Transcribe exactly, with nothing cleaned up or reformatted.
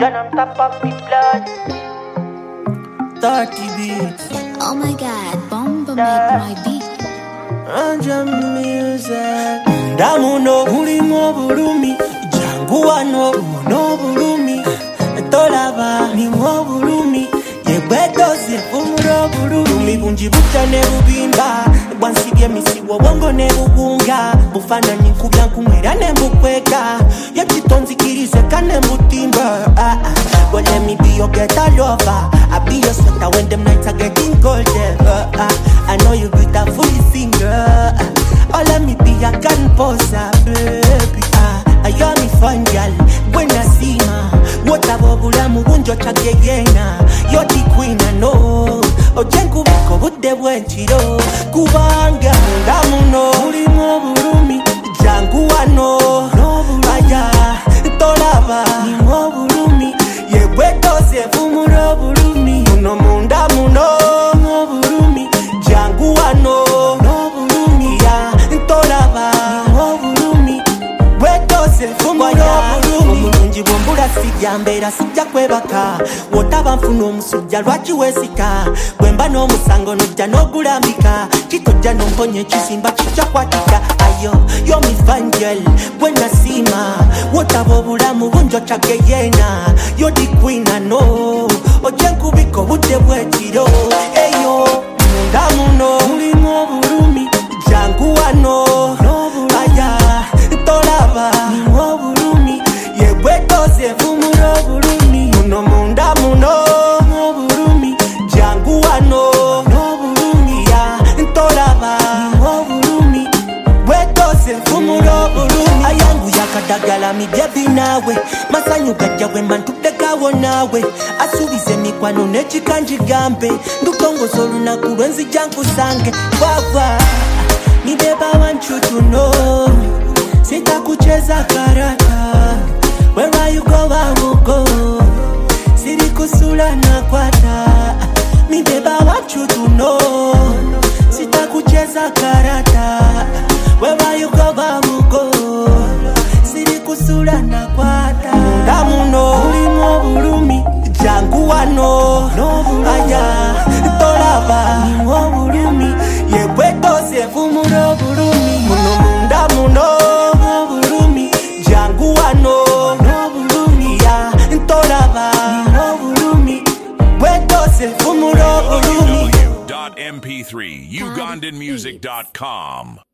Done on top of the blood. thirty beats. Oh my god, bomba make my beat. Anja music. Ndamuno mulimo bulumi. Jangu wano muno bulumi. Tolaba ni mwo bulumi. Yebetoze fumuro bulumi. Bunji buta ne bubimba. Bwansibye misiwo bongo ne bugunga. Bufana nyikubya kumwera ne bukweka. Yechitonzi kirize kane mutimba. Ah ah. Well, let me be your ghetto lover. I be your sweater when them nights are getting colder. Uh, uh, I know you beautifully singer. Uh, oh, let me be your composer, baby. Uh, I am me fun girl. When I see her, what a bubula mugunjo chageyena. You're the queen, I know. Oh, jenku biko bude wenchiro. Kubanga ndamuno. Ulimo burumi, jangu wano. Aya, tolava ni mo burumi. Yebwetose fumuro bulumi. Muno munda muno mo bulumi. Jangu wano no bulumi ya ntolaba mo bulumi. Bwetose fumuro bulumi. Omulungi bwombula sijja mbeera sijja kwebaka. Wotaba nfuna omusujja lwaki weesika. Bwemba n'omusango nojja n'ogulambika. Kitojja n'omponya ekisimba kijja kwatika. Ayo yo mi fine girl when I see ma. Wotaba obulamu bunjo chageyena. You're the queen I know. Ojenku biko bude bwechiro. Eyo munda muno mulimo bulumi. Jangu wano aya tolaba ni mo bulumi. Yebwetoze fumuro bulumi. Muno munda muno mo bulumi. Jangu wano no bulumi ya tolaba ni mo bulumi. Bwetoze fumuro bulumi. Ayangu yakadagala mi debi nawe. Masanyu gajja we mantudekawo nawe. Asubize mikwano nechikanjigambe. Ndukongoza olunaku lwenzijja nkusange. Baba mi babe I want you to know. Sitakucheza karata. Wherever you go I will go. Siri kusula na kwata. Mi babe I want you to know. Sitakucheza karata. Wherever you go I will go. Siri kusula na kwata. Ndamuno ulimo bulumi. Jangu wano aya tolaba ni mo bulumi. Yebwetose fumuro bulumi. Muno munda muno mo bulumi. Jangu wano no bulumi ya tolaba ni mo bulumi. Bwetose fumuro bulumi. w w w dot m p three ugandan music dot com